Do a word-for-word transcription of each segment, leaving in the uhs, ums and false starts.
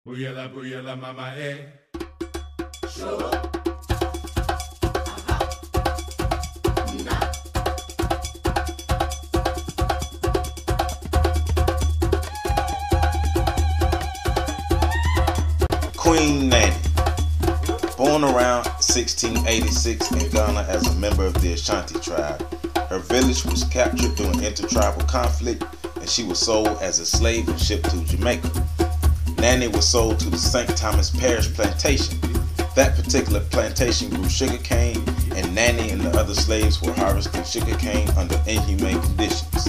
Booyala, booyala, mama, eh. Show up. Queen Nanny, born around sixteen eighty-six in Ghana as a member of the Ashanti tribe, her village was captured during intertribal conflict and she was sold as a slave and shipped to Jamaica. Nanny was sold to the Saint Thomas Parish plantation. That particular plantation grew sugarcane, and Nanny and the other slaves were harvesting sugarcane under inhumane conditions.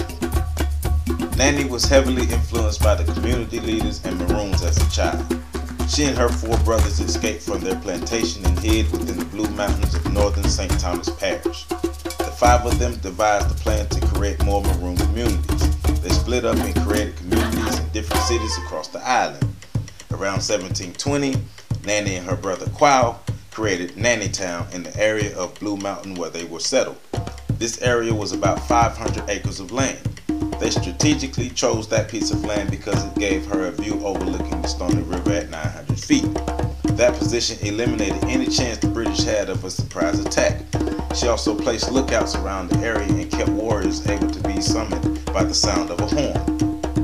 Nanny was heavily influenced by the community leaders and Maroons as a child. She and her four brothers escaped from their plantation and hid within the Blue Mountains of northern Saint Thomas Parish. The five of them devised a plan to create more Maroon communities. They split up and created communities in different cities across the island. Around seventeen twenty, Nanny and her brother Quao created Nannytown in the area of Blue Mountain where they were settled. This area was about five hundred acres of land. They strategically chose that piece of land because it gave her a view overlooking the Stony River at nine hundred feet. That position eliminated any chance the British had of a surprise attack. She also placed lookouts around the area and kept warriors able to be summoned by the sound of a horn.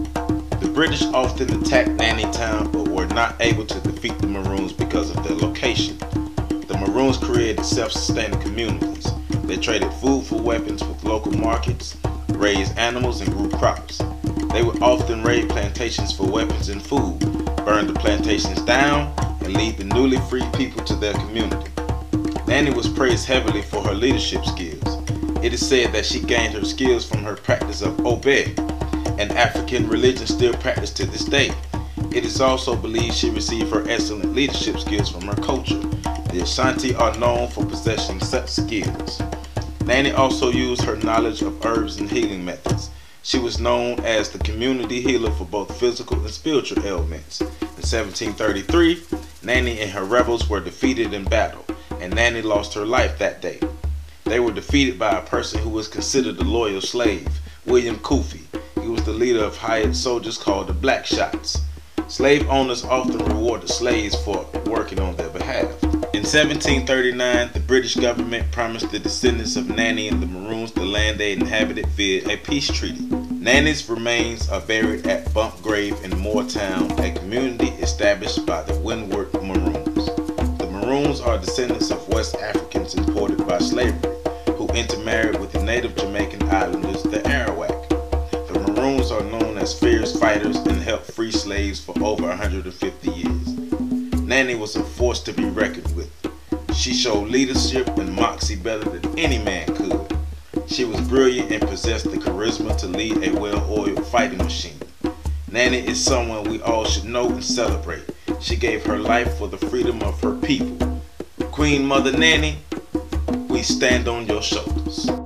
The British often attacked Nannytown but were not able to defeat the Maroons because of their location. The Maroons created self-sustaining communities. They traded food for weapons with local markets, raised animals, and grew crops. They would often raid plantations for weapons and food, burn the plantations down, and lead the newly freed people to their community. Nanny was praised heavily for her leadership skills. It is said that she gained her skills from her practice of Obed, an African religion still practiced to this day. It is also believed she received her excellent leadership skills from her culture. The Ashanti are known for possessing such skills. Nanny also used her knowledge of herbs and healing methods. She was known as the community healer for both physical and spiritual ailments. In seventeen thirty-three, Nanny and her rebels were defeated in battle, and Nanny lost her life that day. They were defeated by a person who was considered a loyal slave, William Kofi. He was the leader of hired soldiers called the Black Shots. Slave owners often rewarded slaves for working on their behalf. In seventeen thirty-nine, the British government promised the descendants of Nanny and the Maroons the land they inhabited via a peace treaty. Nanny's remains are buried at Bump Grave in Moortown, a community established by the Windward Maroons. The Maroons are descendants of West Africans imported by slavery, who intermarried with the native Jamaican islanders, the Arawak. The Maroons are known as fierce fighters and helped free slaves for over one hundred fifty years. Nanny was a force to be reckoned with. She showed leadership and moxie better than any man could. She was brilliant and possessed the charisma to lead a well-oiled fighting machine. Nanny is someone we all should know and celebrate. She gave her life for the freedom of her people. Queen Mother Nanny, we stand on your shoulders.